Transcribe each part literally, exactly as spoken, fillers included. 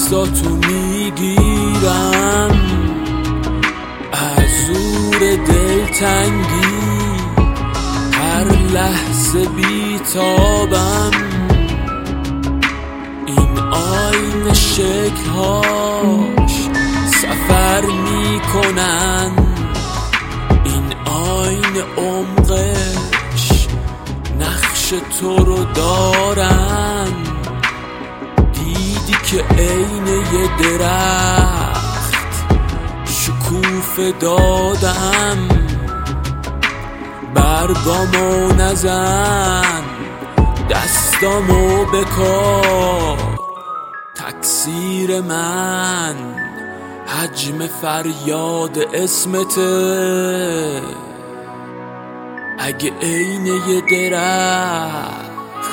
دستاتو میگیرم از زور دلتنگی، هر لحظه بیتابم. این آینه شکل‌هاش سفر میکنن، این آینه عمقش نقش تو رو دارن. دیدی که عین یه درخت شکوفه دادم، برگامو نزن دستامو بکار. تکثیر من حجم فریاد اسمته، اگه عین یه درخت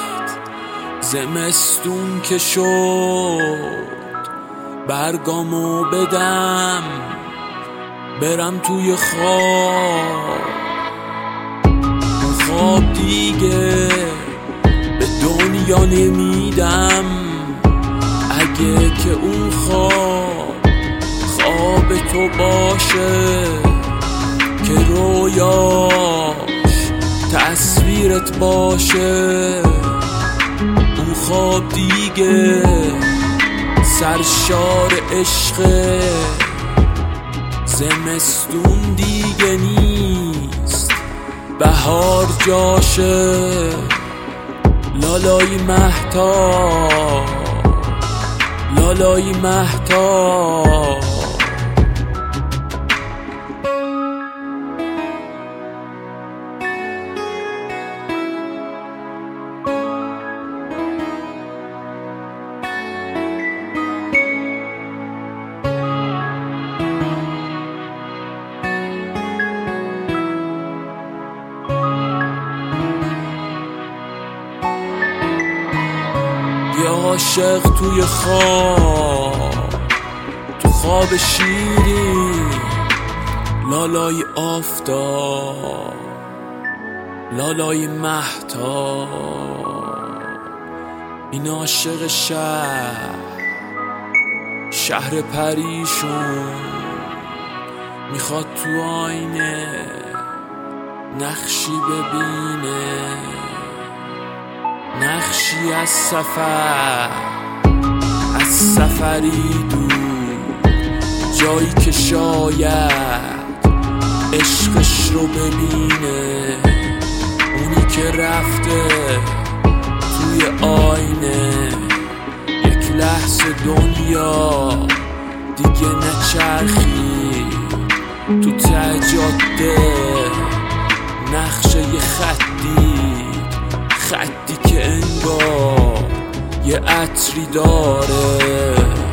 زمستون که شد برگامو بدم برم توی خواب. اون خواب دیگه به دنیا نمیدم، اگه که اون خواب خواب تو باشه که رویاش تصویرت باشه. اون خواب دیگه سرشار عشقه، زمستون دیگه نیست بهار جاشه. لالای مهتاب، لالای مهتاب. یه عاشق توی خواب، تو خواب شیرین، لالای آفتاب، لالای مهتاب. این عاشق شهر، شهر پریشون، میخواد تو آینه نقشی ببینه، نقشی از سفر، از سفری دور، جایی که شاید عشقش رو ببینه. اونی که رفته توی آینه، یک لحظه دنیا دیگه نچرخی. تو ته جاده نقشه یه خطی، خطی که انگار یه عطری داره.